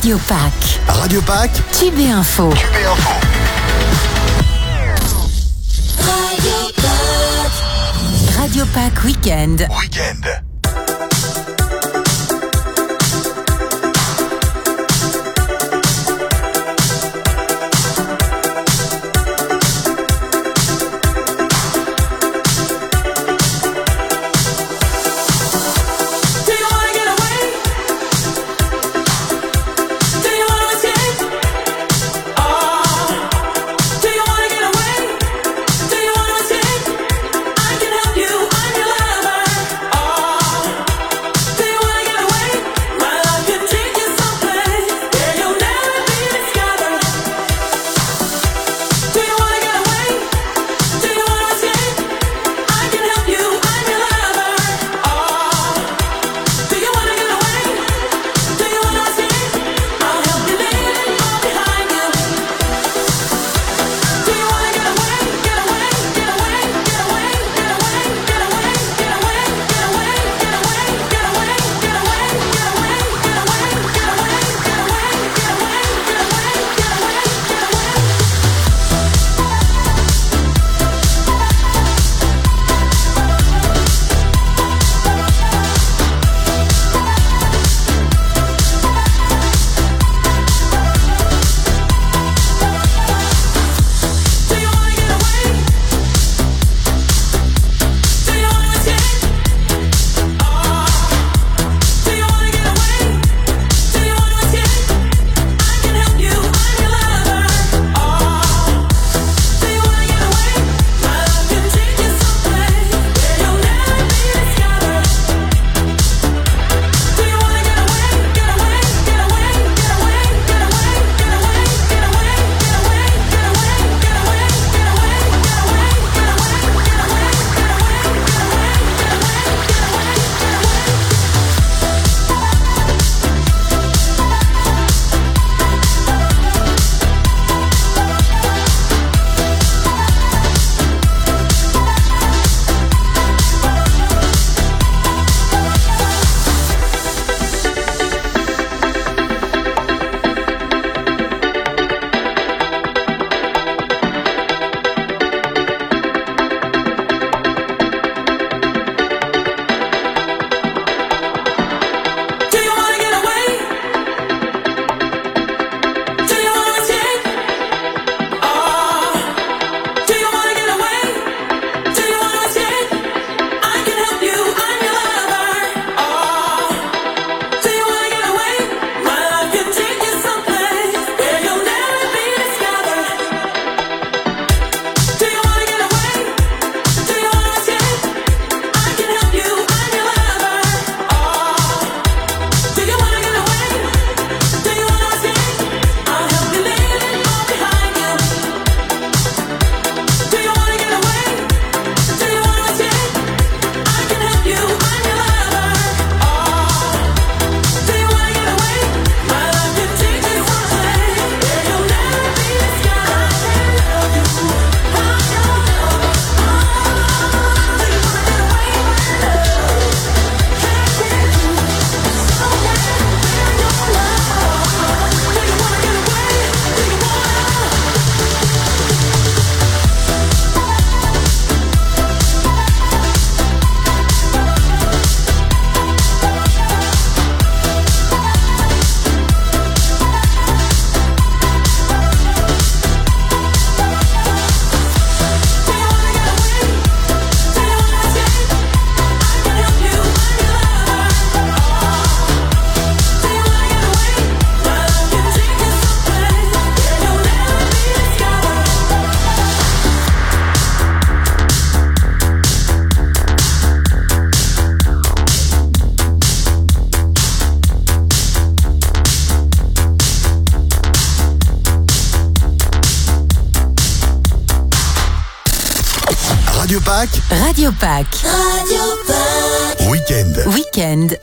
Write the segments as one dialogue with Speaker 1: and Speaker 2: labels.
Speaker 1: Radio Pack.
Speaker 2: Radio Pack.
Speaker 1: Tube et Info. Radio Pack Weekend.
Speaker 2: Radio Pack.
Speaker 1: Radio Pack.
Speaker 3: Radio Pack.
Speaker 1: Weekend.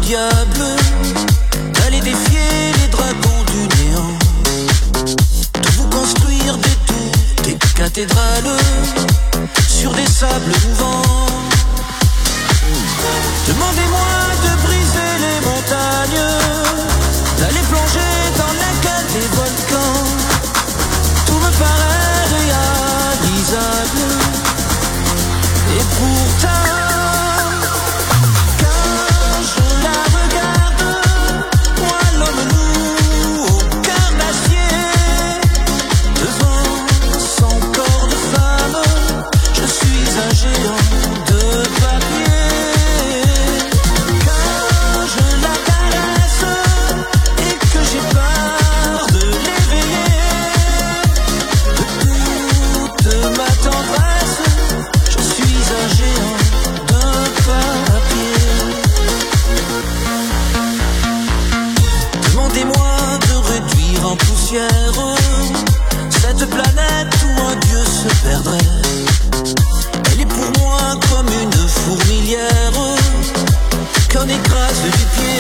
Speaker 2: diable d'aller défier les dragons du néant, de vous construire des tours, des cathédrales sur des sables mouvants. Demandez-moi de briser les montagnes, d'aller plonger dans la cale des volcans. Tout me paraît réalisable, et pourtant, quand je la regarde, moi l'homme lourd au cœur d'acier, devant son corps de femme, je suis un géant de papier. En poussière, cette planète où un dieu se perdrait. Elle est pour moi comme une fourmilière qu'on écrase du pied.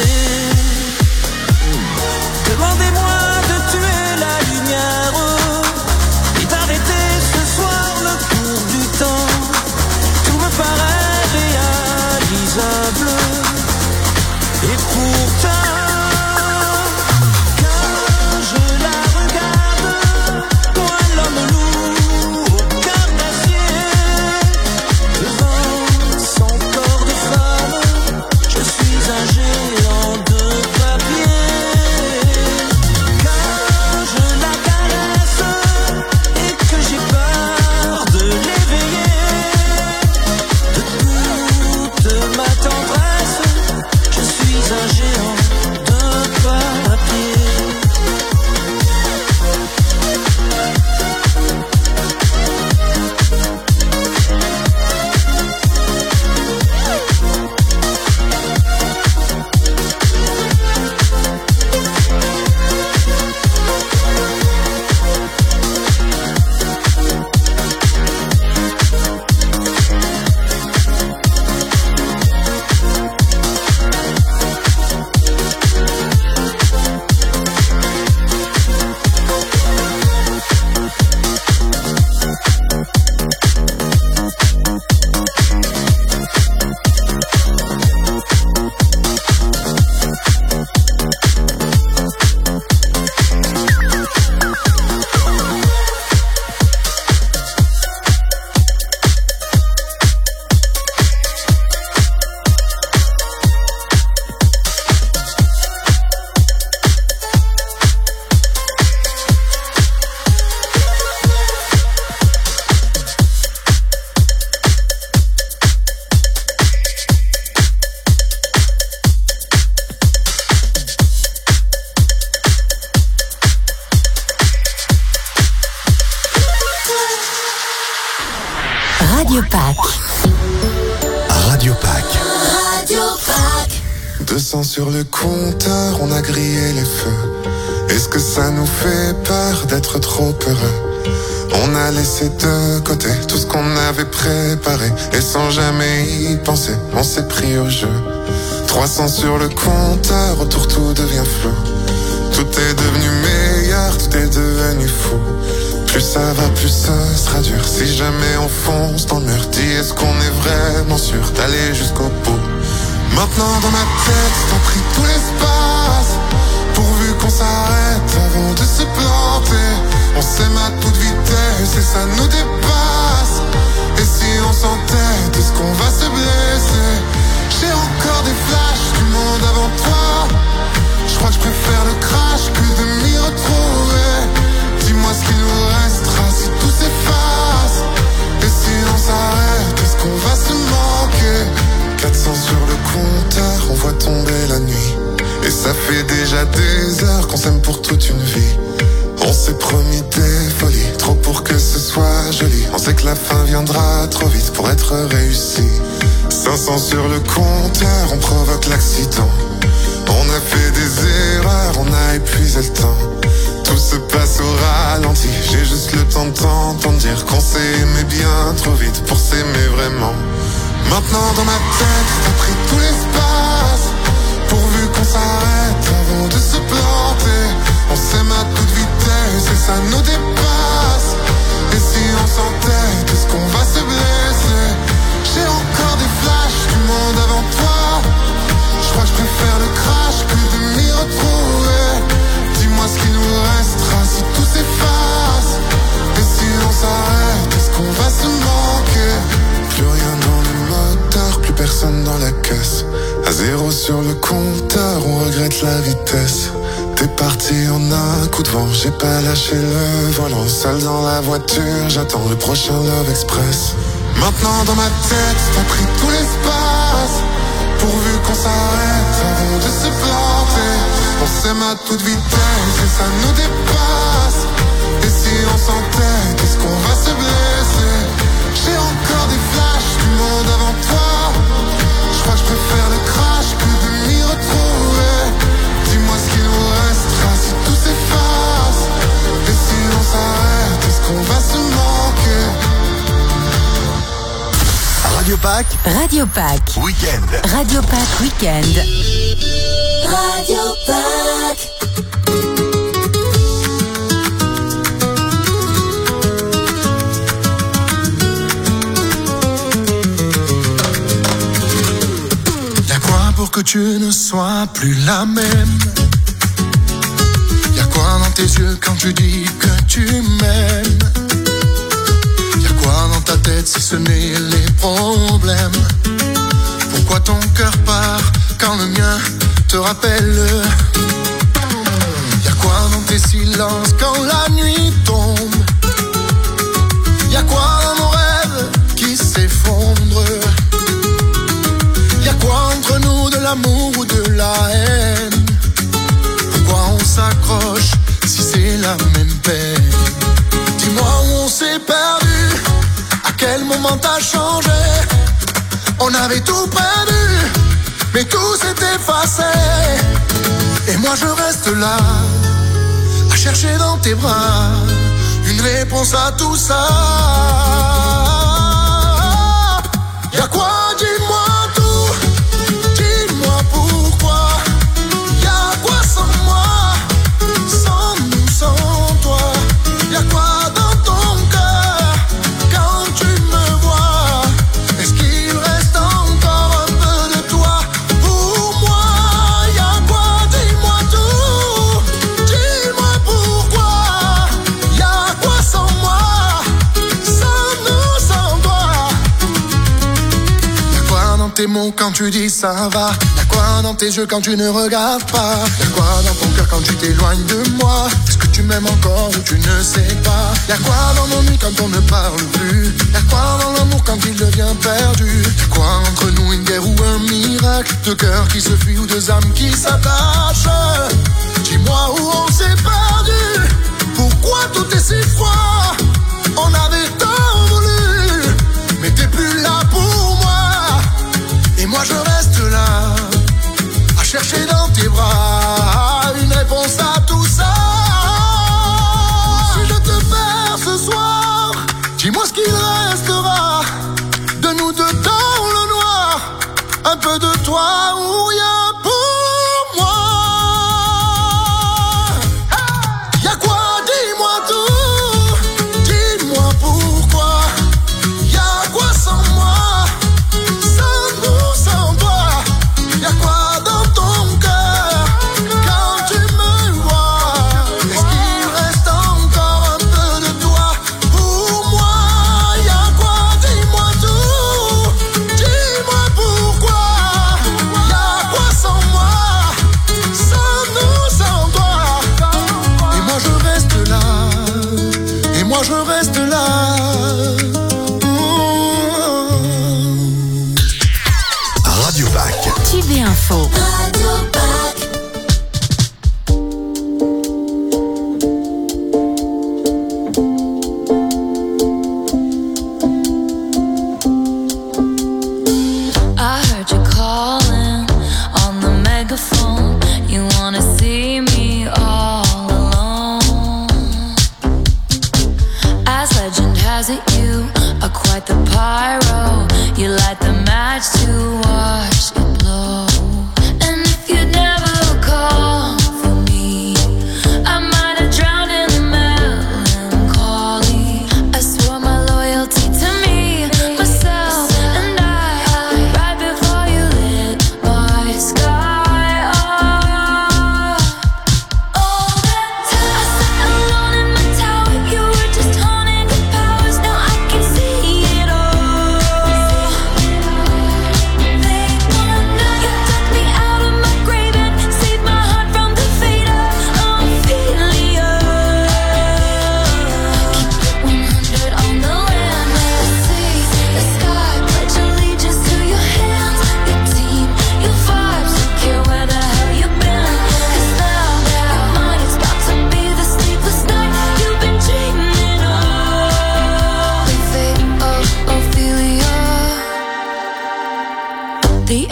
Speaker 2: Demandez-moi de tuer la lumière et d'arrêter ce soir le cours du temps. Tout me paraît réalisable, et pourtant
Speaker 1: Radio Pack.
Speaker 4: Radio Pack.
Speaker 3: Radio Pack.
Speaker 4: 200 sur le compteur, on a grillé les feux. Est-ce que ça nous fait peur d'être trop heureux? On a laissé de côté tout ce qu'on avait préparé, et sans jamais y penser, on s'est pris au jeu. 300 sur le compteur, autour tout devient flou. Tout est devenu meilleur, tout est devenu fou. Plus ça va, plus ce sera dur. Si jamais on fonce dans le mur, dis est-ce qu'on est vraiment sûr d'aller jusqu'au bout? Maintenant dans ma tête, t'as pris tout l'espace, pourvu qu'on s'arrête avant de se planter. On s'aime à toute vitesse et ça nous dépasse. Et si on s'entête, est-ce qu'on va se blesser? J'ai encore des flashs du monde avant toi. Je crois que je préfère le crash que de m'y retrouver. Dis-moi ce qu'il nous restera si tout s'efface. Et si on s'arrête, est-ce qu'on va se manquer? 400 sur le compteur, on voit tomber la nuit. Et ça fait déjà des heures qu'on s'aime pour toute une vie. On s'est promis des folies, trop pour que ce soit joli. On sait que la fin viendra trop vite pour être réussi. 500 sur le compteur, on provoque l'accident. On a fait des erreurs, on a épuisé le temps. Tout se passe au ralenti, j'ai juste le temps de t'entendre dire qu'on s'est aimé bien trop vite pour s'aimer vraiment. Maintenant dans ma tête, t'as pris tout l'espace, pour stress. À 0 sur le compteur, on regrette la vitesse. T'es parti en un coup de vent, j'ai pas lâché le volant. Seul dans la voiture, j'attends le prochain Love Express. Maintenant dans ma tête, t'as pris tout l'espace. Pourvu qu'on s'arrête avant de se planter. On s'aime à toute vitesse et ça nous dépasse. Et si on s'entête, est-ce qu'on va se blesser? J'ai encore des flashs du monde avant toi. Je crois que je préfère le crash que de m'y retrouver. Dis-moi ce qu'il nous restera si tout s'efface. Et si on s'arrête, est-ce qu'on va se manquer?
Speaker 5: Radio Pack.
Speaker 1: Radio Pack.
Speaker 5: Week-end.
Speaker 1: Radio Pack Week-end.
Speaker 3: Radio Pack.
Speaker 6: Y'a quoi pour que tu ne sois plus la même? Y'a quoi dans tes yeux quand tu dis que tu m'aimes? Y'a quoi dans ta tête si ce n'est les problèmes? Pourquoi ton cœur part quand le mien te rappelle? Y'a quoi dans tes silences quand la nuit tombe? Y'a quoi dans nos rêves qui s'effondrent? Y'a quoi entre nous, de l'amour ou de la haine? Pourquoi on s'accroche si c'est la même peine? Dis-moi où on s'est perdu, à quel moment t'as changé? On avait tout perdu, mais tout s'est effacé. Et moi je reste là, à chercher dans tes bras une réponse à tout ça. Y'a quoi, dis-moi tout, dis-moi pourquoi. Y'a quoi sans moi, sans nous, sans toi? Y'a quoi dans ton cœur quand tu me vois? Est-ce qu'il reste encore un peu de toi pour moi? Y'a quoi, dis-moi tout, dis-moi pourquoi. Y'a quoi sans moi, sans nous, sans toi? Y'a quoi dans tes mots quand tu dis ça va? Y'a quoi dans tes yeux quand tu ne regardes pas? Y'a quoi dans ton cœur quand tu t'éloignes de moi? Est-ce que tu m'aimes encore ou tu ne sais pas? Y'a quoi dans nos nuits quand on ne parle plus? Y'a quoi dans l'amour quand il devient perdu? Y'a quoi entre nous, une guerre ou un miracle? Deux cœurs qui se fuient ou deux âmes qui s'attachent? Dis-moi où on s'est perdu, pourquoi tout est si froid? On avait tant voulu, mais t'es plus là pour moi. Et moi je reste là, à chercher dans tes bras une réponse à tout ça. Si je te perds ce soir, dis-moi ce qu'il restera de nous deux dans le noir. Un peu de toi ou rien pour moi. Y'a quoi, dis-moi tout, dis-moi pourquoi. Y'a quoi sans moi, sans nous, sans toi? Y'a quoi dans ton cœur quand tu me vois? Est-ce qu'il reste encore un peu de toi pour moi? Y'a quoi, dis-moi tout, dis-moi pourquoi. Y'a quoi sans moi, sans nous, sans toi? Et moi je reste là, et moi je reste là.
Speaker 5: Radio Pack.
Speaker 1: Tube et Info.
Speaker 3: Radio Pack.
Speaker 7: I heard you calling on the megaphone. You wanna see me all alone. As legend has it, you are quite the pyro. You light the match to watch it blow. And if you'd never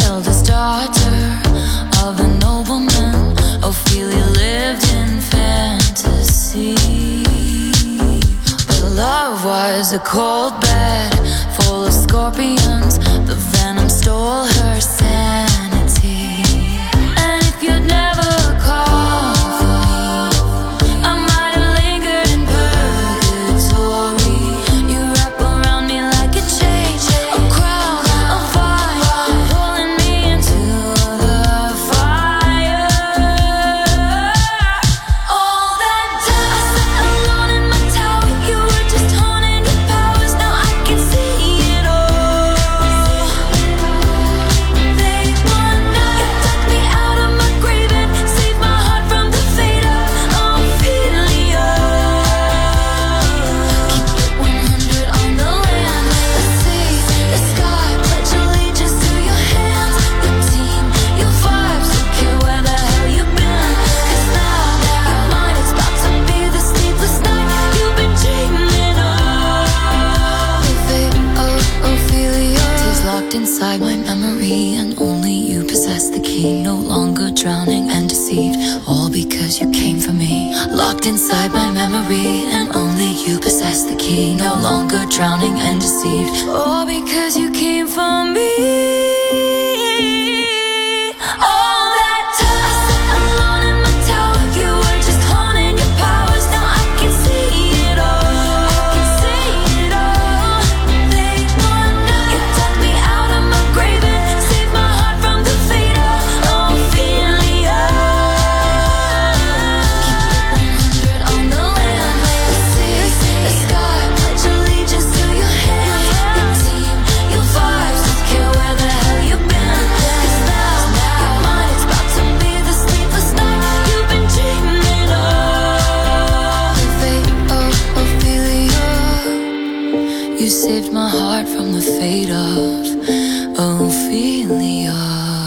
Speaker 7: eldest daughter of a nobleman. Ophelia lived in fantasy, but love was a cold bed full of scorpions. The venom stole her sanity. And if you'd never called for me, I might have lingered in purgatory. You wrap around me like a chain, a crown, a fire, pulling me into the fire. All that time I sat alone in my tower, you were just honing your powers. Now I can see it all. They won now. You took me out of my grave and saved my heart from the fate of Ophelia. Keep it 100 on the land, the sea, the sky. Pledge allegiance to your hands, your team, your vibes. Don't care where the hell you've been, 'cause now you're mine. It's about to be the sleepless night you've been dreaming of. The fate of Ophelia is locked inside my memory, and only you possess the key. No longer drowning and deceived, all because you came for me. Locked inside my memory, and only you possess the key. No longer drowning and deceived, all because you came for me. All that time I sat alone in my tower, you were just honing your powers. Now I can see it all. I can see it all. They won now. You dug me out of my grave and saved my heart from the fate of Ophelia. Keep it 100 on the land, the sea, the sky. Pledge allegiance to your hands, your team, your vibes. Don't care where the hell you've been, 'cause now you're mine. It's about to be the sleepless night you've been dreaming of. The fate of Ophelia. You saved my heart from the fate of Ophelia.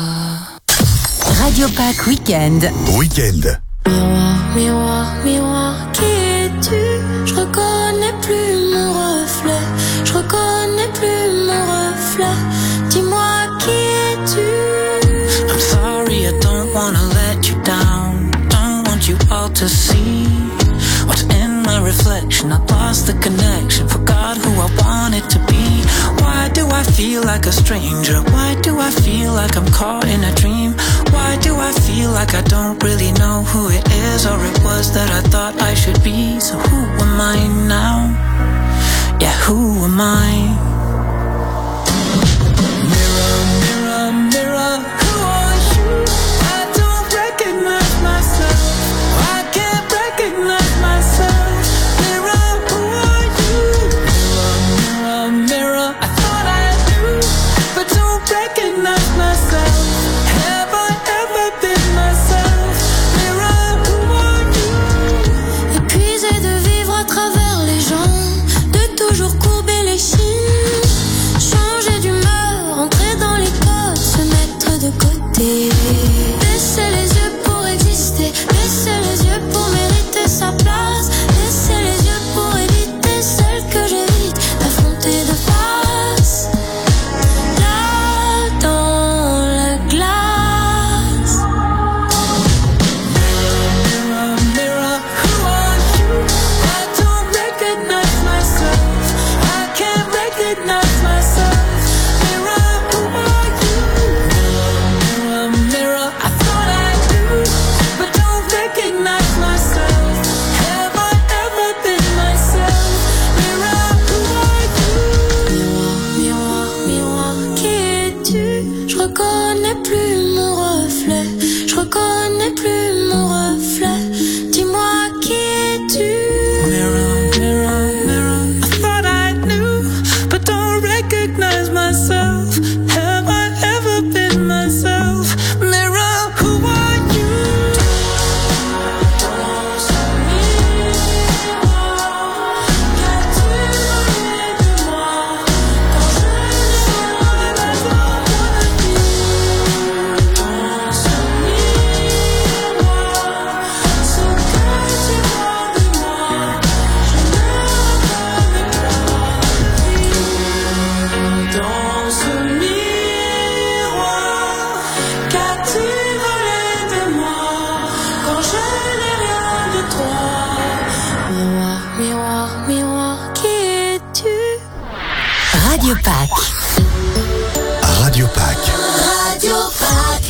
Speaker 1: Radio Pack Weekend.
Speaker 5: Weekend.
Speaker 7: Miroir, miroir, miroir, qui es-tu? Je reconnais plus mon reflet. Je reconnais plus mon reflet. Dis-moi qui es-tu?
Speaker 2: I'm sorry, I don't wanna let you down. Don't want you all to see what's in my reflection. I lost the connection, forgot who I wanted to be. Why do I feel like a stranger? Why do I feel like I'm caught in a dream? Why do I feel like I don't really know who it is or it was that I thought I should be? So who am I now? Yeah, who am I? Mirror, mirror, mirror, who are you? I don't recognize myself. I can't recognize myself. Mirror, who are you? Mirror, mirror, mirror, I thought I knew, but don't recognize myself. Have I ever been myself? Mirror, who are you?
Speaker 7: Épuisé de vivre à travers les gens, de toujours courber les chines.
Speaker 1: Radio Pack.
Speaker 5: Radio Pack.
Speaker 3: Radio Pack.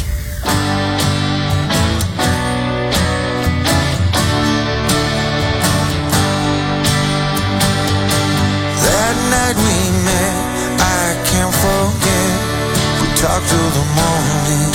Speaker 2: That night we met, I can't forget. We talked till the morning.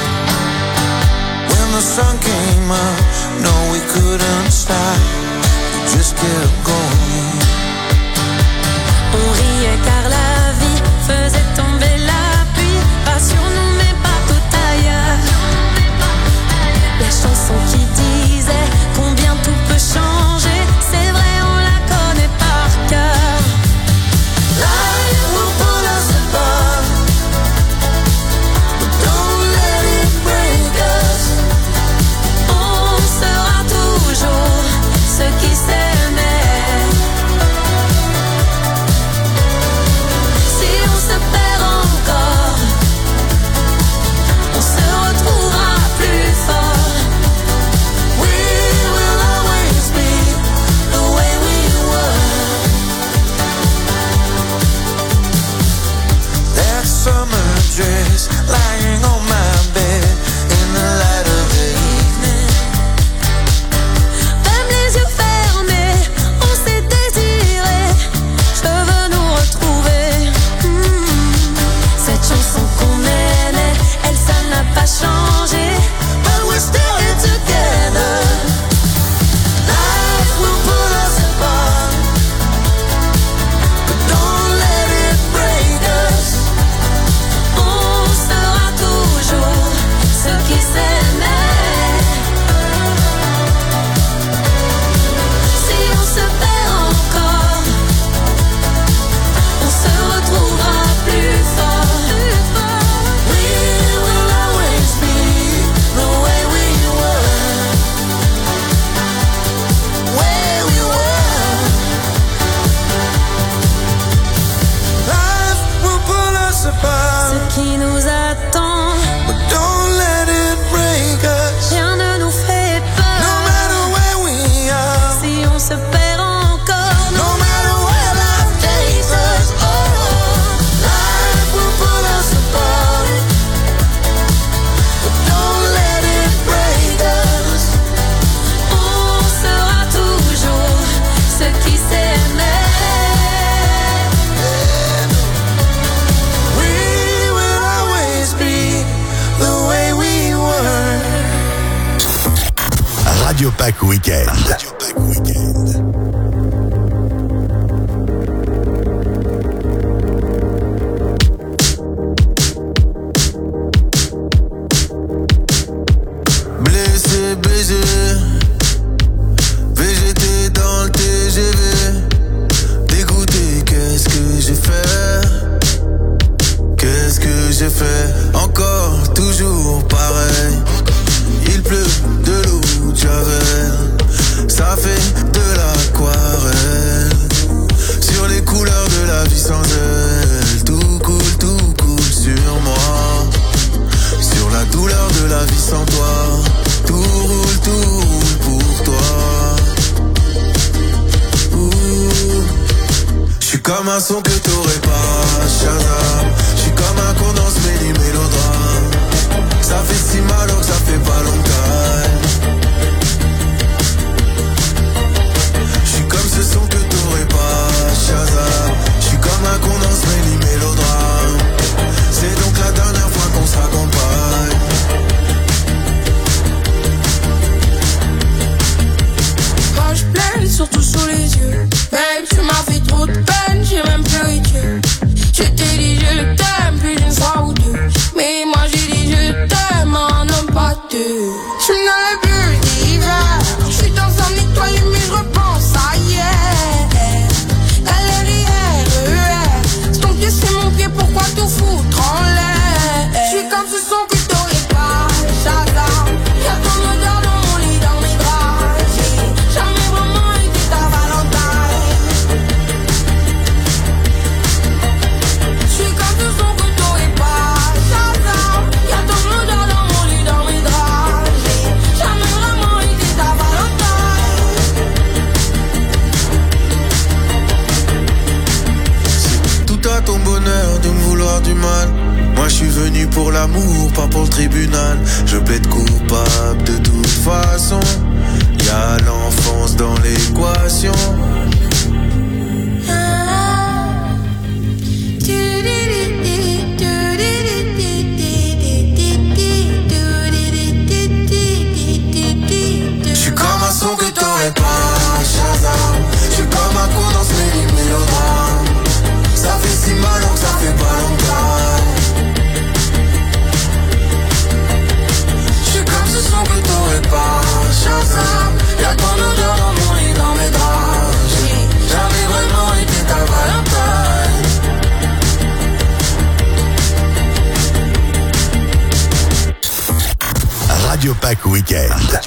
Speaker 2: When the sun came up, no, we couldn't stop. We just kept going.
Speaker 7: On riait car la vie faisait tomber la pluie. Pas sur nous mais partout ailleurs. La chanson qui disait combien tout peut changer, c'est vrai on la connaît par cœur.
Speaker 2: Life will pull us apart, but don't let it break us.
Speaker 7: On sera toujours ceux qui s'aimaient. Si on se perd encore, on se retrouvera plus fort.
Speaker 2: We will always be the way we were. That summer dress lying on my bed in the light of the evening.
Speaker 7: Même les yeux fermés, on s'est désiré. Je veux nous retrouver. Cette chanson qu'on aimait, elle ça n'a pas changé.
Speaker 2: But we're still here together. Life will pull us apart, but don't let it break us.
Speaker 7: On sera toujours ceux qui s'aimaient. Si on se perd encore, on se retrouvera plus fort.
Speaker 2: We will always be the way we were. Where we were. Life will pull us apart,
Speaker 7: Ce qui nous attend,
Speaker 2: but don't let it break us.
Speaker 7: rien ne nous fait peur.
Speaker 2: No matter where we are,
Speaker 7: Si on se perd encore,
Speaker 2: no matter where life takes us. Oh, life will pull us apart, but don't let it break us.
Speaker 7: on sera toujours ceux qui s'aimaient.
Speaker 2: We will always be the way we were.
Speaker 5: Radio Pack Weekend. Radio Pack Weekend.
Speaker 2: Blessé, baisé, végété dans le TGV. Dégoûté, qu'est-ce que j'ai fait? Qu'est-ce que j'ai fait? Encore, toujours pareil. Il pleut de l'eau de Javel. Ça fait de l'aquarelle. Sur les couleurs de la vie sans elle. Tout coule sur moi. Sur la douleur de la vie sans toi. Tout roule pour toi. J'suis comme un son que t'aurais pas, Shazam. J'suis comme un condensé méli mélodrame. Ça fait si mal alors que ça fait pas longtemps. J'suis comme ce son que t'aurais pas, Shazam. J'suis comme un condensé méli mélodrame. C'est donc la dernière fois qu'on s'accompagne.
Speaker 8: Quand je pleure, surtout sous les yeux. Babe, tu m'as fait trop de peine, j'ai même pleuré Dieu. Je t'ai dit, je
Speaker 9: Je plaide coupable de toute façon. Y'a l'enfance dans l'équation. J'suis comme un son que t'aurais pas, Shazam. J'suis comme un con dans ce mélodrame. Ça fait si mal donc ça fait pas longtemps. J'suis comme ce son que t'aurais pas, Shazam. Y'a ton odeur dans mon lit, dans mes draps. J'ai jamais vraiment été ta Valentine.
Speaker 5: Radio Pack Weekend.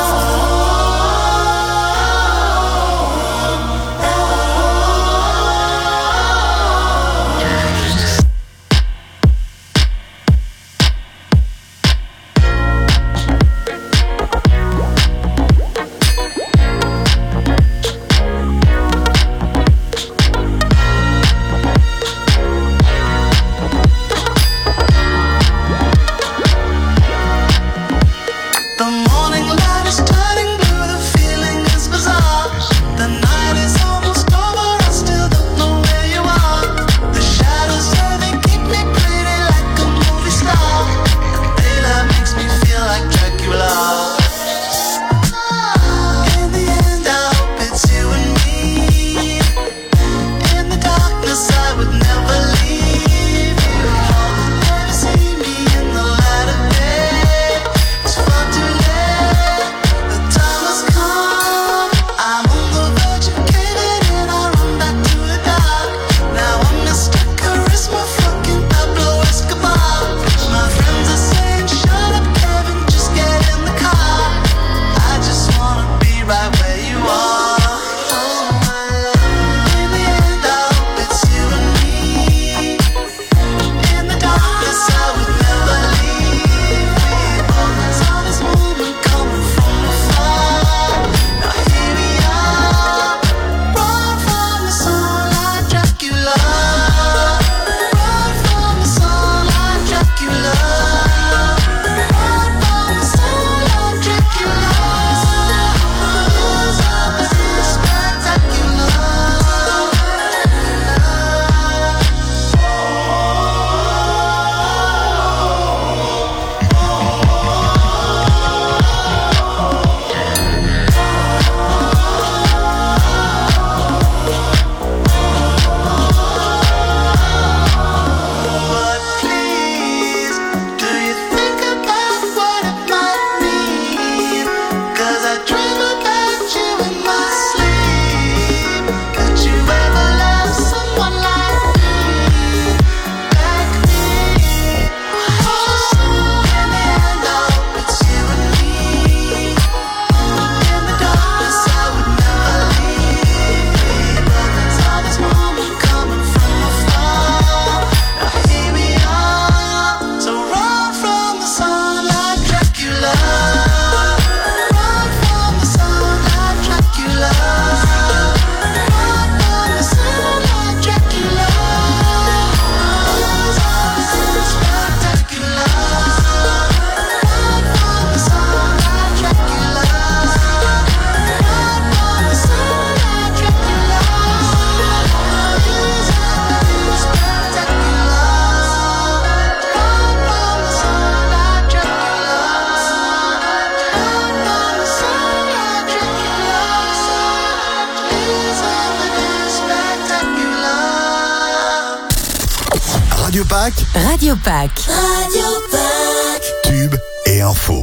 Speaker 5: Radio Pack.
Speaker 1: Radio Pack.
Speaker 3: Radio Pack.
Speaker 5: Tube et info.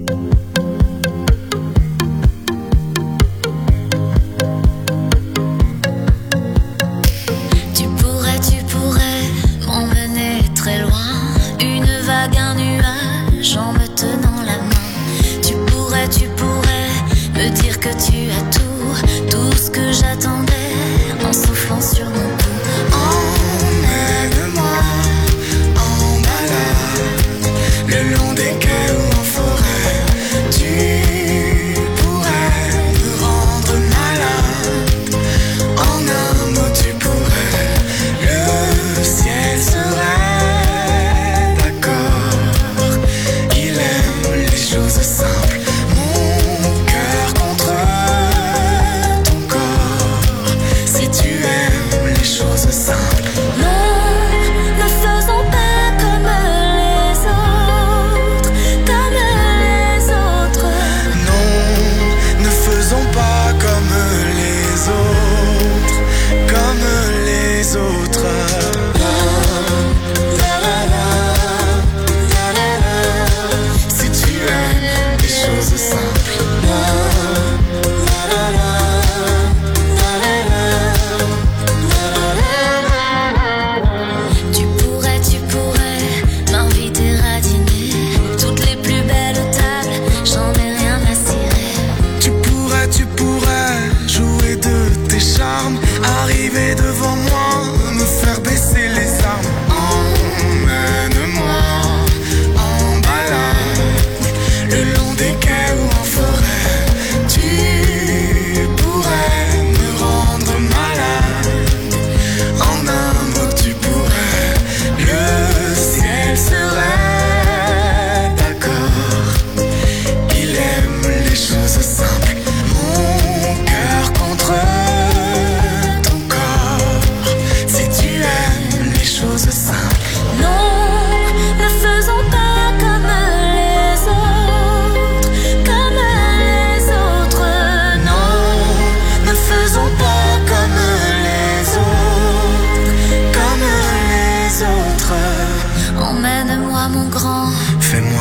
Speaker 7: Tu pourrais m'emmener très loin. Une vague, un nuage en me tenant la main. Tu pourrais me dire que tu as tout ce que j'attendais en soufflant sur mon cou. Emmène-moi en balade, le long des quais ou en forêt. Tu pourrais me rendre malade. En un mot, tu pourrais. Le ciel serait d'accord. Il aime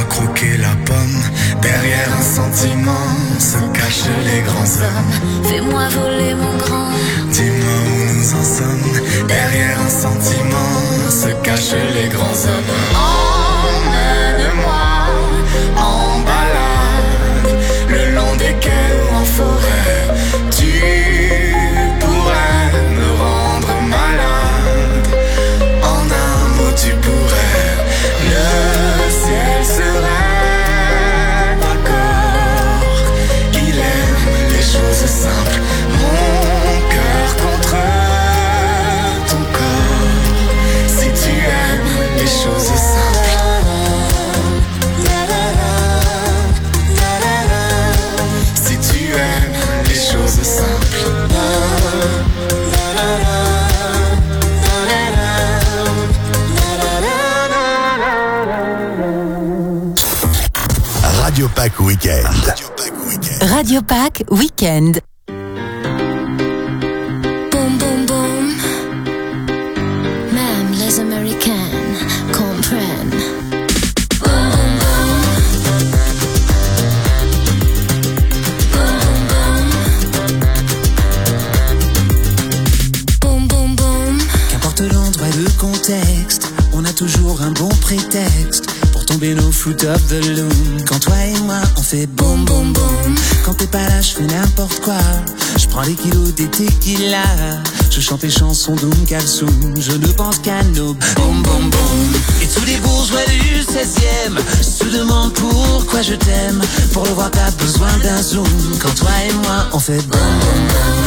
Speaker 9: croquer la pomme. Derrière un sentiment se cachent les grands hommes.
Speaker 7: Fais-moi voler mon grand.
Speaker 9: Dis-moi où nous en sommes. Derrière un sentiment se cachent les grands hommes. Emmène-moi en balade, le long des quais ou en forêt. Tu pourrais me rendre malade. En un mot tu pourrais. Le ciel serait d'accord qu'il aime les choses simples. Mon cœur contre ton corps. Si tu aimes les choses simples. Si tu aimes les choses simples.
Speaker 5: Radio Pack Weekend.
Speaker 1: Radio Pack Weekend.
Speaker 7: Boum boum boum. Même les Américaines comprennent. Boum boum boum. Boum boum boum. Boum boum boum.
Speaker 2: Qu'importe l'endroit et le contexte, on a toujours un bon prétexte pour tomber nos fruit of the loom. Quand toi et moi on fait boum boum boum. Quand t'es pas là je fais n'importe quoi. Je prends les kilos des tequila. Je chante les chansons d'Oum Kalsoum. Je ne pense qu'à nos boum boum boum. Et tous les bourgeois du 16e se demandent pourquoi je t'aime. Pour le voir pas besoin d'un zoom. Quand toi et moi on fait boum boum boum.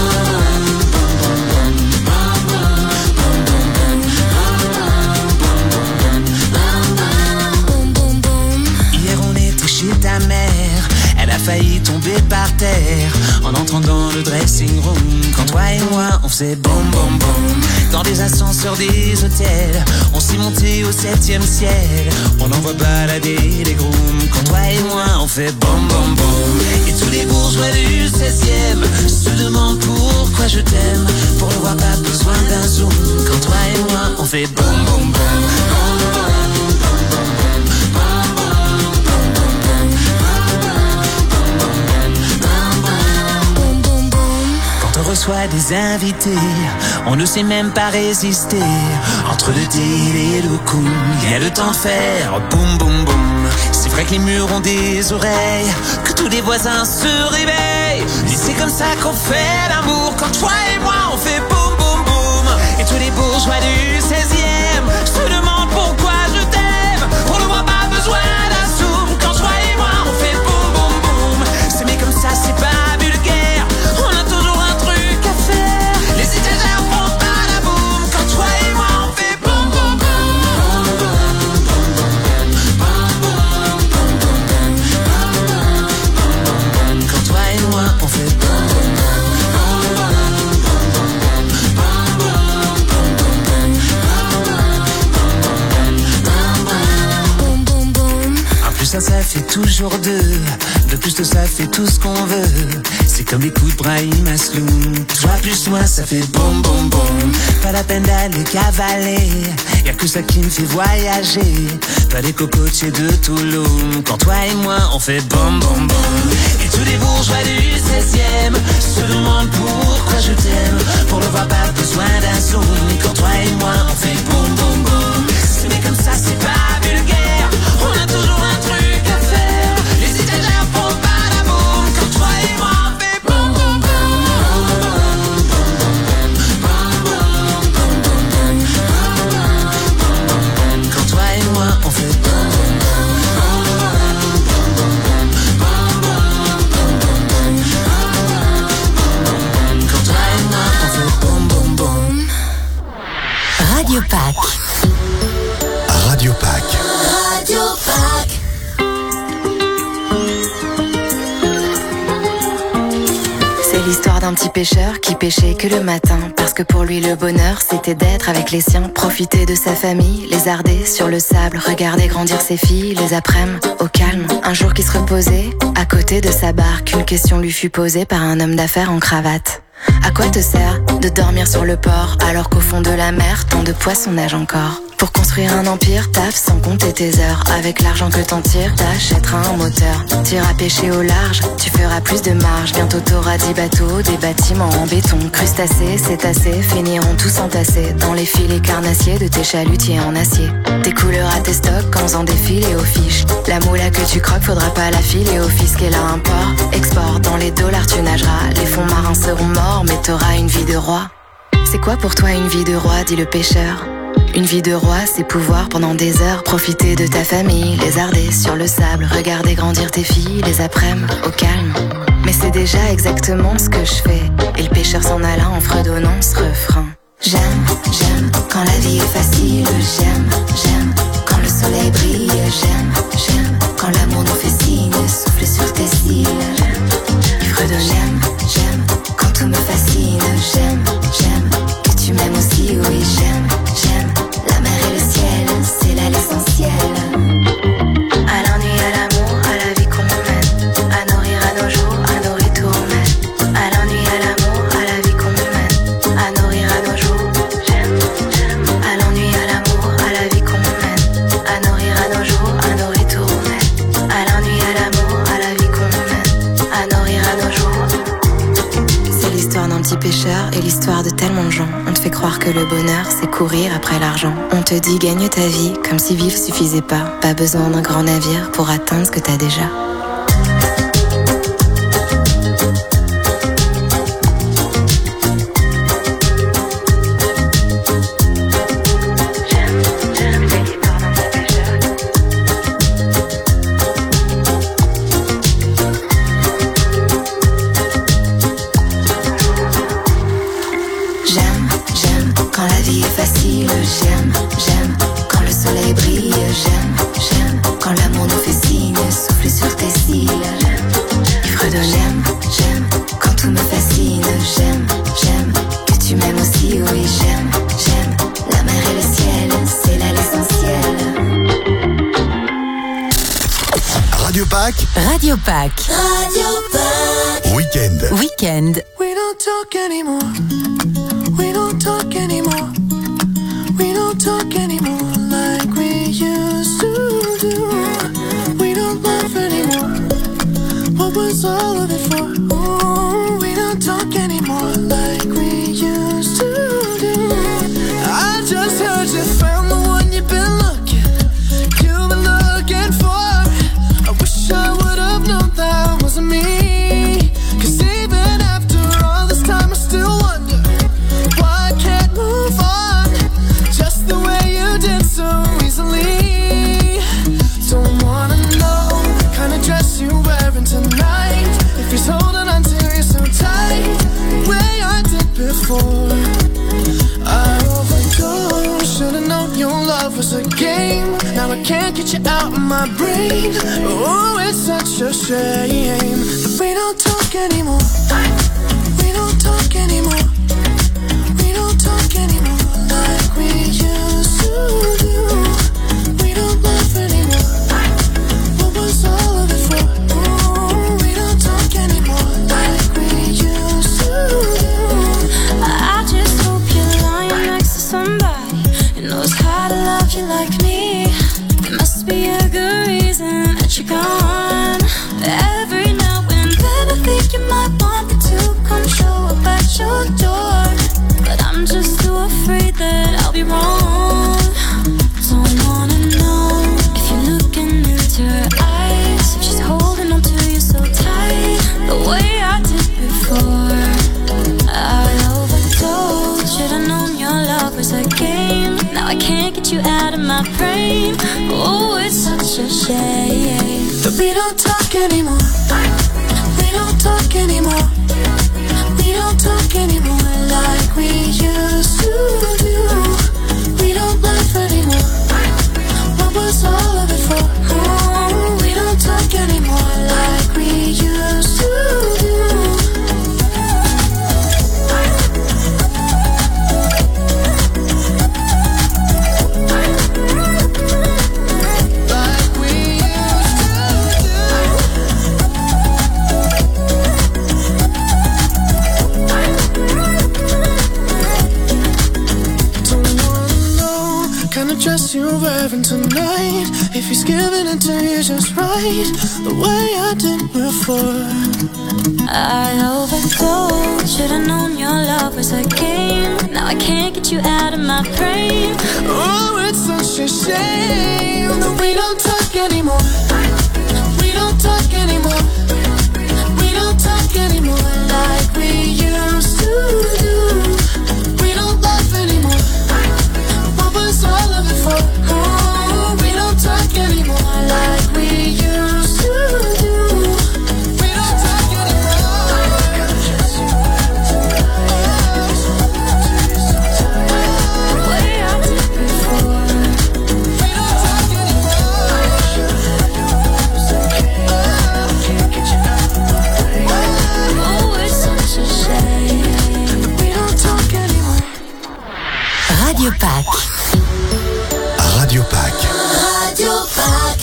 Speaker 2: Chez ta mère, elle a failli tomber par terre en entrant dans le dressing room. Quand toi et moi on faisait boum boum boum. Dans les ascenseurs des hôtels, on s'est monté au 7e ciel. On envoie balader les grooms. Quand toi et moi on fait boum boum boum. Et tous les bourgeois du 16e se demandent pourquoi je t'aime. Pour le voir pas besoin d'un zoom. Quand toi et moi on fait boum boum boum. On reçoit des invités, on ne sait même pas résister. Entre le deal et le coup, il y a le temps de faire boum boum boum. C'est vrai que les murs ont des oreilles, que tous les voisins se réveillent. Et c'est comme ça qu'on fait l'amour. Quand toi et moi on fait boum boum boum. Et tous les bourgeois du 16e se demandent pourquoi je t'aime. On ne voit pas besoin d'un zoom. Quand toi et moi on fait boum boum boum. C'est mais comme ça c'est pas vulgaire. On a toujours un truc à faire. Les étagères font pas la boum. Quand toi et moi on fait boum boum boum. Quand toi et moi on fait boum boum boum. Ça fait toujours deux. De plus de ça fait tout ce qu'on veut. C'est comme les coups de Brahim Asloum. Toi plus moi ça fait boum boum boum. Pas la peine d'aller cavaler. Y'a que ça qui me fait voyager. Pas les cocotiers de Toulouse. Quand toi et moi on fait boum boum boum. Et tous les bourgeois du 16e se demandent pourquoi je t'aime. Pour le voir pas besoin d'un zoom. Et quand toi et moi on fait boum boum boum. Mais comme ça c'est pas vulgaire. On a toujours un truc à faire. Les étagères font pas la boum. Quand toi et moi on fait boum boum boum. Quand toi et moi on fait boum Quand toi et moi on fait boum boum boum.
Speaker 1: Radio Pack.
Speaker 5: Radio Pack.
Speaker 3: Radio Pack.
Speaker 10: C'est l'histoire d'un petit pêcheur qui pêchait que le matin. Parce que pour lui le bonheur c'était d'être avec les siens. Profiter de sa famille, lézarder sur le sable. Regarder grandir ses filles, les après-midi au calme. Un jour qui se reposait, à côté de sa barque. Une question lui fut posée par un homme d'affaires en cravate. À quoi te sert de dormir sur le port alors qu'au fond de la mer tant de poissons nagent encore? Pour construire un empire, taffe sans compter tes heures. Avec l'argent que t'en tires, t'achèteras un moteur. T'iras pêcher au large, tu feras plus de marge. Bientôt t'auras 10 bateaux, des bâtiments en béton. Crustacés, cétacés, finiront tous entassés dans les filets carnassiers de tes chalutiers en acier. Tes couleurs à tes stocks en faisant défiler aux fiches. La moula que tu croques, faudra pas la filer au fisc. Et là, import, export, dans les dollars tu nageras. Les fonds marins seront morts, mais t'auras une vie de roi. C'est quoi pour toi une vie de roi, dit le pêcheur? Une vie de roi, c'est pouvoir pendant des heures profiter de ta famille, lézarder sur le sable, regarder grandir tes filles, les après-midi au calme. Mais c'est déjà exactement ce que je fais. Et le pêcheur s'en alla en fredonnant ce refrain. J'aime, j'aime quand la vie est facile. J'aime, j'aime quand le soleil brille. J'aime, j'aime quand l'amour nous fait signe. Souffle sur tes cils. Il fredonne. J'aime, j'aime quand tout me fascine. J'aime, j'aime que tu m'aimes aussi. Oui, j'aime, j'aime la mer et le ciel. C'est là l'essentiel. À l'ennui, à l'amour, à la vie qu'on mène. À nos rires, à nos jours, à nos ritournements. À l'ennui, à l'amour, à la vie qu'on mène. À nos rires, à nos jours. J'aime, j'aime. À l'ennui, à l'amour, à la vie qu'on mène. À nos rires, à nos jours, à nos ritournements. À l'ennui, à l'amour, à la vie qu'on mène. À nos rires, à nos jours. C'est l'histoire d'un petit pêcheur et l'histoire de tellement de gens. On te fait croire que le bonheur, c'est courir après l'argent. On te dit gagne ta vie, comme si vivre suffisait pas. Pas besoin d'un grand navire pour atteindre ce que t'as déjà. J'aime, j'aime quand la vie est facile. J'aime, j'aime quand le soleil brille. J'aime, j'aime quand l'amour nous fait signe. Souffle sur tes cils. Il fredonne. J'aime, j'aime quand tout me fascine. J'aime, j'aime que tu m'aimes aussi. Oui, j'aime, j'aime la mer et le ciel. C'est là l'essentiel.
Speaker 5: Radio Pâques,
Speaker 1: Radio Pâques.
Speaker 3: Radio Pâques.
Speaker 5: Week-end.
Speaker 1: Week-end.
Speaker 9: We don't talk anymore. We don't talk anymore. We don't talk anymore like we used to do. We don't laugh anymore. What was all of it for? Ooh, we don't talk anymore like we used to do. I just heard you found the one you've been looking for. I wish I would have known that wasn't me. 'Cause even after all this time I still wonder why I can't move on just the way you did so easily. Don't wanna know the kind of dress you're wearing tonight. If he's holding on to you so tight, the way I did before. I overdosed, should've known your love was a game. Now I can't get you out of my brain. Oh, it's such a shame that we don't talk anymore. We don't talk anymore. We don't talk anymore like we used to do. We don't laugh anymore. What was all of it for? Ooh, we don't talk anymore like we used to do.
Speaker 7: I just hope you're lying next to somebody who knows how to love you like me. There must be a good reason that you're gone. Every now and then I think you might want me to come show up at your door, but I'm just too afraid that I'll be wrong. Don't wanna know if you're looking into her eyes, if she's holding on to you so tight, the way I did before. I overdosed, should've known your love was a game. Now I can't get you out of my brain. Oh, it's such a shame
Speaker 9: that we don't talk anymore. We don't talk anymore. We don't talk anymore like we used to do. We don't laugh anymore. What was all of it for? Oh, we don't talk anymore like we used to do. if he's giving it to you just right, the way I did before.
Speaker 7: I overdosed, should've known your love was a game. Now I can't get you out of my brain.
Speaker 9: Oh, it's such a shame that we don't talk anymore. We don't talk anymore. We don't talk anymore like we used to do. We don't love anymore. What was all of it for? Oh, we don't talk anymore like we used to do. We don't talk anymore.
Speaker 7: Way I did before.
Speaker 9: We don't talk anymore.
Speaker 7: Oh, it's such a shame.
Speaker 9: We don't talk anymore.
Speaker 1: Radio Pack.
Speaker 5: Radio Pack.
Speaker 3: Radio Pack.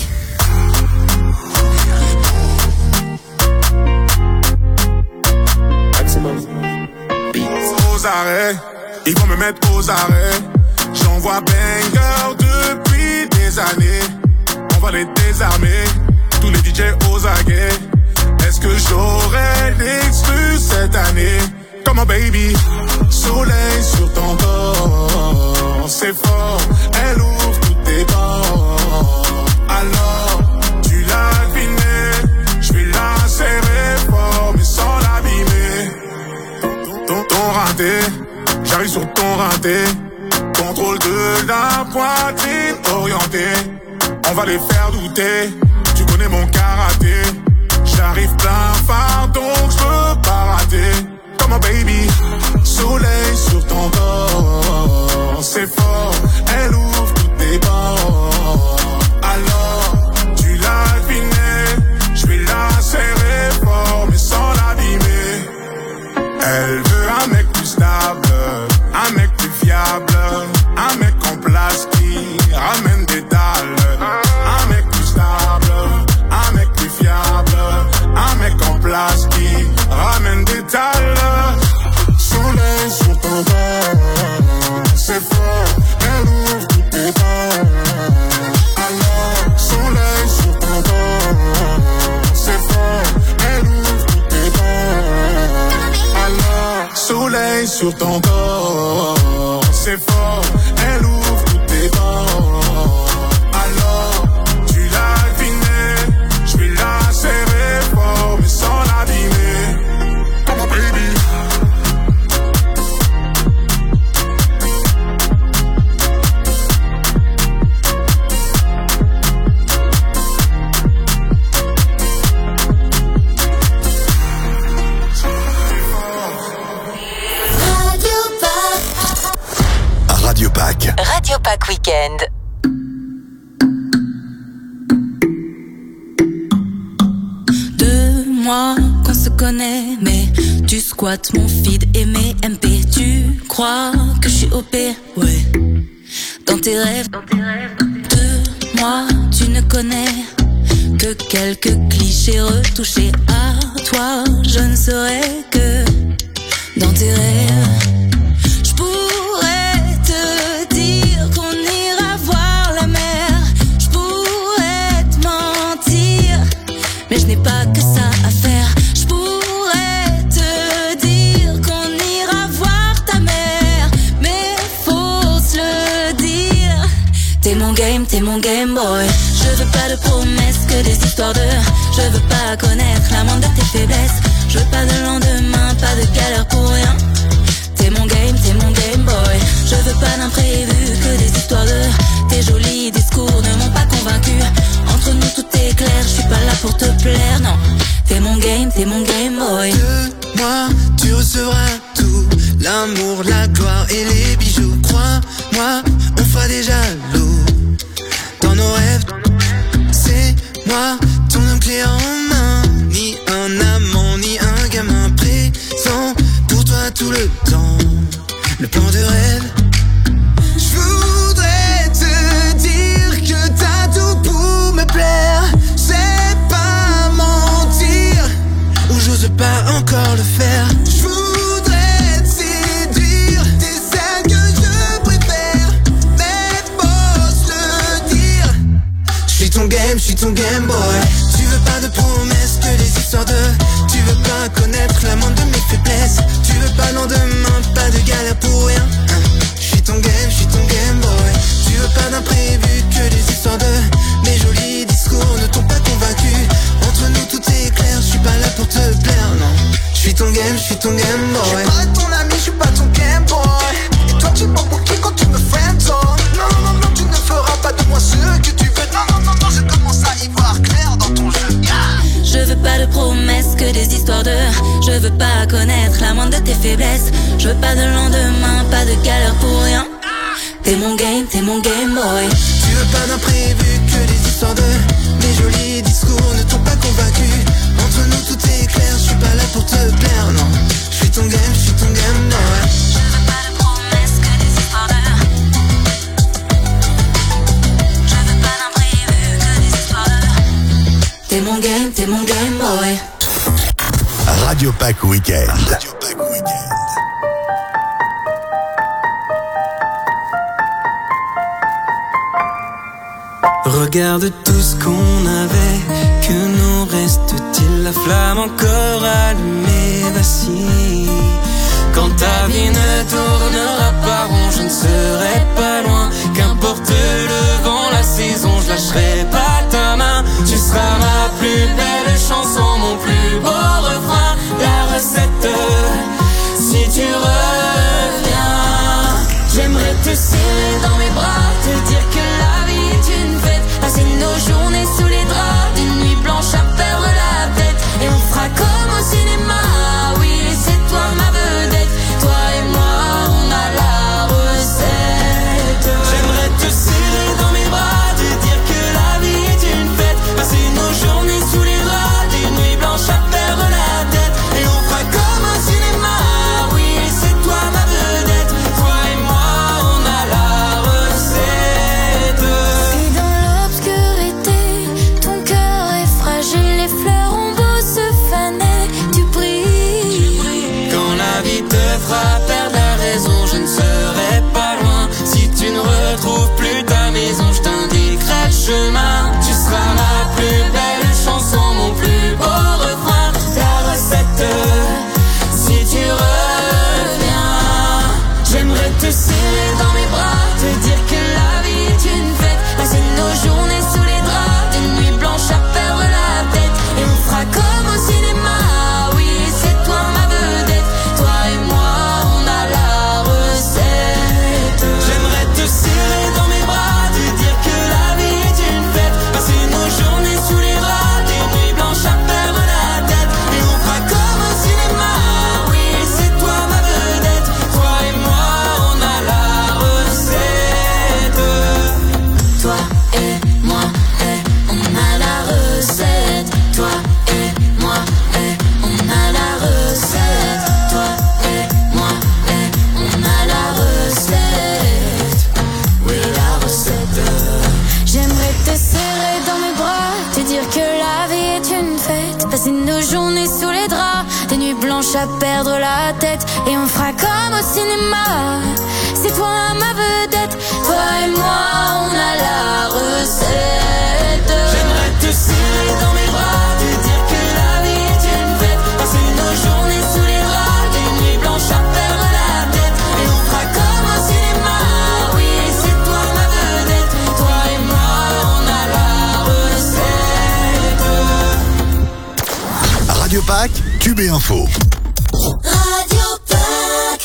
Speaker 4: Aux arrêts, ils vont me mettre aux arrêts. J'envoie banger depuis des années. On va les désarmer, tous les DJ aux aguets. Est-ce que j'aurai l'exclu cette année? Come on baby, soleil sur ton corps. C'est fort, elle ouvre toutes tes bords. Alors, tu l'as deviné, je vais la serrer fort mais sans l'abîmer. Ton raté, j'arrive sur ton raté. Contrôle de la poitrine orientée. On va les faire douter, tu connais mon karaté. J'arrive plein phare donc je veux pas rater. Come on baby, soleil sur ton corps. C'est fort, elle ouvre toutes tes bords. Alors, tu l'as deviné, je vais la serrer fort mais sans l'abîmer. Elle veut un mec plus stable, un mec plus fiable, un mec en place qui ramène des dalles. Un mec plus stable, un mec plus fiable, un mec en place qui ramène des dalles. Soleil sur ton corps, c'est fort, elle ouvre toutes tes bords. Alors, soleil sur ton corps, c'est fort, elle ouvre toutes tes bords. Alors, soleil sur ton corps, c'est fort, elle ouvre toutes tes bords. Alors, tu l'as deviné, je vais la serrer fort mais sans l'abîmer. Come on baby.
Speaker 5: Radio Pack.
Speaker 1: Radio Pack Weekend.
Speaker 11: Moi qu'on se connaît, mais tu squattes mon feed et mes MP. Tu crois que je suis OP, ouais. Dans tes rêves, de moi tu ne connais que quelques clichés retouchés. À toi, je ne serai que dans tes rêves. Je pourrais te dire qu'on ira voir la mer. Je pourrais te mentir, mais je n'ai pas que ça à faire. Je pourrais te dire qu'on ira voir ta mère, mais faut se le dire. T'es mon game boy. Je veux pas de promesses, que des histoires de. Je veux pas connaître la moindre de tes faiblesses. Je veux pas de lendemain, pas de galère pour rien. T'es mon game boy. Je veux pas d'imprévu, que des histoires de. Tes jolis discours ne m'ont pas convaincu. Entre nous tout est clair, je suis pas là pour te plaire, non. T'es mon game boy.
Speaker 9: De moi, tu recevras tout. L'amour, la gloire et les bijoux. Crois-moi, on fera des jaloux. Dans nos rêves, c'est moi, ton homme clé en main. Ni un amant, ni un gamin présent pour toi tout le temps. Le plan de rêve. Je voudrais te dire que t'as tout pour me plaire. C'est pas mentir, ou j'ose pas encore le faire. Je voudrais te séduire, t'es celle que je préfère. Mais faut se le dire, je suis ton
Speaker 2: promesses que des histoires de. Tu veux pas connaître la moindre de mes faiblesses. Tu veux pas lendemain, pas de galère pour rien. J'suis ton game boy. Tu veux pas d'imprévu que des histoires de. Mes jolis discours ne t'ont pas convaincu. Entre nous tout est clair, j'suis pas là pour te plaire, non. J'suis ton game boy.
Speaker 6: J'suis pas ton ami, j'suis pas ton game boy. Et toi tu prends pour qui quand tu me friendzone? Non, tu ne feras pas de moi ce que tu veux. Non, je commence à y voir clair dans ton jeu, yeah.
Speaker 11: Je veux pas de promesses, que des histoires de. Je veux pas connaître la moindre de tes faiblesses. Je veux pas de lendemain, pas de galère pour rien. T'es mon game boy.
Speaker 2: Tu veux pas d'imprévu, que des histoires de. Mes jolis discours ne t'ont pas convaincu. Entre nous tout est clair, j'suis pas là pour te plaire, non. J'suis ton game boy.
Speaker 11: Je veux pas de promesses, que des histoires de. Je veux pas d'imprévu, que des histoires de. T'es mon game boy.
Speaker 5: Radio Pack Weekend.
Speaker 2: Regarde tout ce qu'on avait, que nous reste-t-il? La flamme encore allumée, bah si. Quand ta vie ne tournera pas rond, je ne serai pas loin. Qu'importe le vent, la saison, je lâcherai pas ta main. Tu seras ma plus belle chanson, mon plus beau refrain. La recette, si tu reviens, j'aimerais te serrer dans mes bras, te dire que la vie est une fête. Passer nos journées sous les draps, des nuits blanches à perdre la tête. Et on fera comme au cinéma, oui, c'est toi ma vedette. Toi et moi, on a la recette. J'aimerais te serrer dans mes bras, te dire que la vie est une fête. Passer nos journées sous les draps, des nuits blanches à perdre la tête. Et on fera comme au cinéma, oui, c'est toi ma vedette. Toi et moi, on a la recette.
Speaker 7: Et dans l'obscurité, ton cœur est fragile, les fleurs ont beau se faner, tu brilles.
Speaker 2: Quand la vie te fera perdre la raison, je ne serai pas loin. Si tu ne retrouves plus ta maison, je t'indiquerai le chemin. Tu seras ma plus belle chanson, mon plus beau refrain. La recette, si tu reviens, j'aimerais te serrer dans mes bras, te dire que la vie est une fête. Passer nos journées sous les draps, des nuits blanches à perdre la tête. Et on fera comme au cinéma, oui, c'est toi ma vedette. Toi et moi, on a la recette. J'aimerais te serrer dans mes bras, te dire que la vie est une fête. Passer nos journées sous les draps, des nuits blanches à perdre la tête. Et on fera comme au cinéma, oui, c'est toi ma vedette. Toi et moi, on a la recette. Toi et moi, on a la recette. Toi et moi, on a la recette. Toi et moi, on a la recette. Oui, la recette.
Speaker 7: J'aimerais te serrer dans mes bras, te dire que la vie est une fête. Passer nos journées sous les draps, des nuits blanches à perdre la tête. Et on fera comme au cinéma, c'est toi ma vedette. Toi et moi, on a la recette.
Speaker 2: J'aimerais te serrer dans mes bras, te dire que la vie est une fête. Passer nos journées sous les draps, des nuits blanches à perdre la tête. Et on fera comme au cinéma, oui, c'est toi ma vedette. Toi et moi, on a la recette.
Speaker 5: Radio Pack, Cube et Info.
Speaker 3: Radio Pack.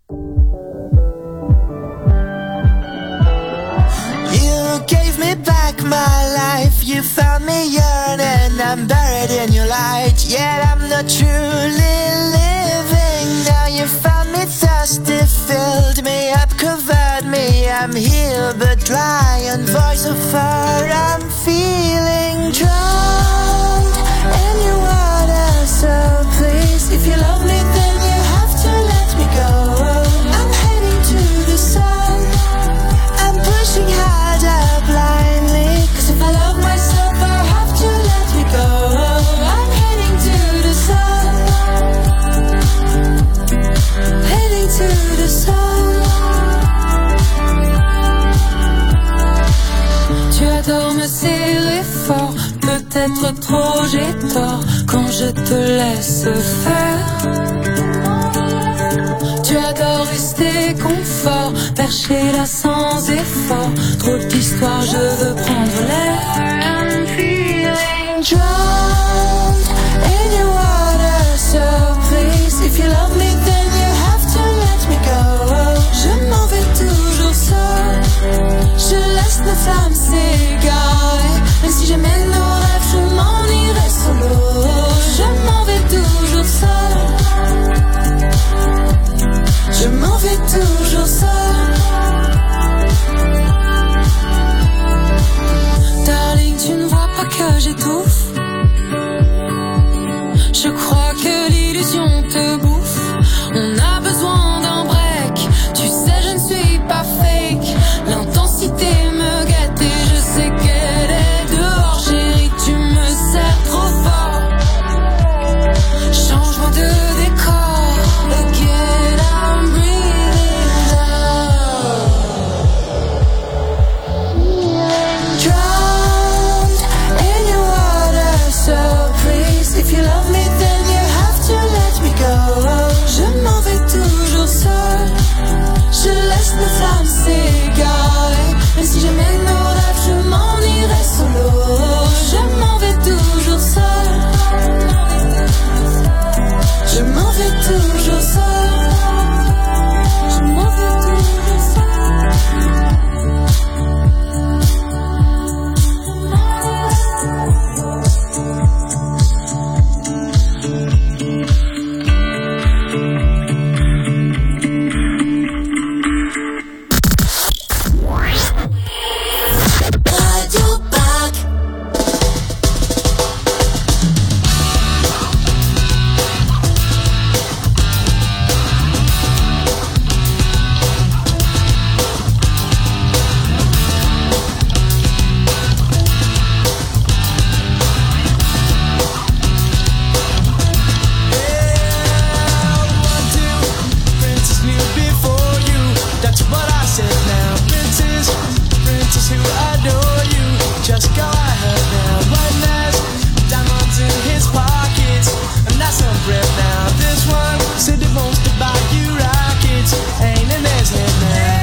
Speaker 9: You gave me back my life. You found me yearning. I'm buried in your light. Yet I'm not truly living. Now you found me thirsty, filled me up, covered me. I'm healed but dry, and voice of fire. I'm feeling drowned in your water. So please, if you love me, then you have to let me go. I'm heading to the sun. I'm pushing harder blindly. 'Cause if I love myself, I have to let me go. I'm heading to the sun. Heading to the sun. Tu adores me serrer fort. Peut-être
Speaker 11: peut-être trop, j'ai tort quand je te laisse faire. Tu adores rester confort, perché là sans effort. Trop d'histoires, je veux prendre l'air. I'm feeling drowned in your water, so please, if you love me, then you have to let me go. Je m'en vais toujours seul, je laisse nos flammes s'égarer. Mais si jamais nos rêves, je m'en irai solo. Je m'en vais toujours seul, je m'en vais toujours seul. Darling, tu ne vois pas que j'étouffe. Je crois que l'illusion te bouffe. On a besoin d'un break. Tu sais, je ne suis pas fake. L'intensité me gâte et je sais qu'elle est dehors. Chérie, tu me sers trop fort. Changement de décor. Again, I'm breathing down. Drowned in your water, so please, if you love me, then you have to let me go. Je m'en vais toujours seul, je laisse nos flammes s'égarer. Mais si jamais nos rêves, je m'en irai solo. Je m'en vais toujours seul, je m'en vais toujours seul, je m'en vais toujours seul.
Speaker 3: Radio Pack.
Speaker 2: Princess knew before you. That's what I said now. Princess who adore you. Just go ahead now. One last diamonds in his pockets, and that's some bread now. This one said he wants to buy you rockets. Ain't in his head now.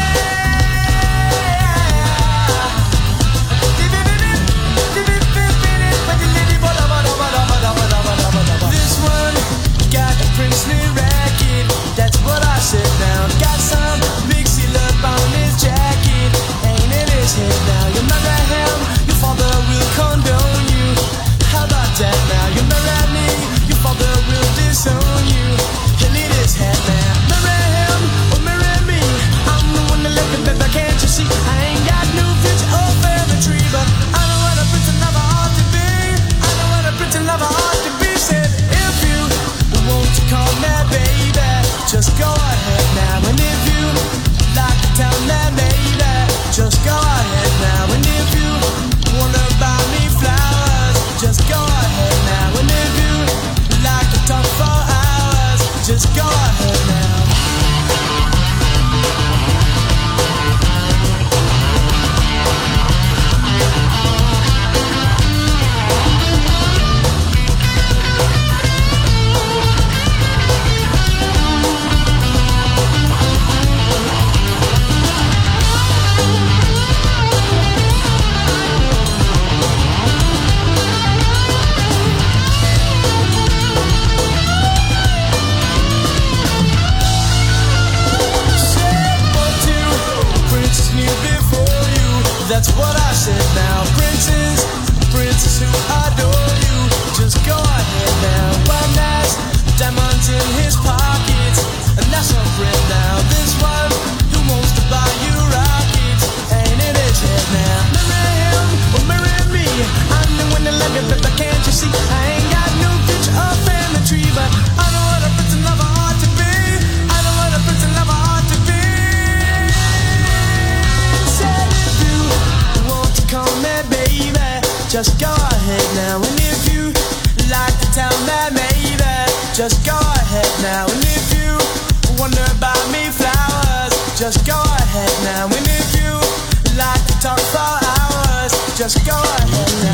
Speaker 2: This one got a princely racket. That's what I said now. Got some big seal up on his jacket. Ain't in his head now. You marry him, your father will condone you. How about that now? You marry me, your father will disown you. He'll need his head now. Marry him or marry me. I'm the one that let the baby, can't you see? I ain't got no future or family tree, but I know what a prince and lover ought to be. I know what a prince and lover ought to be. Said if you want to call me baby, just go ahead now. And if you like to tell me baby, just go ahead now. And if you wanna buy me flowers, just go ahead now. And if you like to talk for hours, just go ahead now. That's what I said now. Princess who adore you. Just go ahead now. One last diamonds in his pockets, and that's a friend now. This one who wants to buy you rockets. Ain't in his head now. Marry him or marry me. I'm the one that love you, but can't you see? I ain't got no future or family tree, but I know what a prince and lover ought to be. I know what a prince and lover ought to be. Said if you want to call me baby, just go ahead now. And if you like to tell me maybe, just go ahead now. And if you wonder about me flowers, just go ahead now. And if you like to talk for hours, just go ahead now.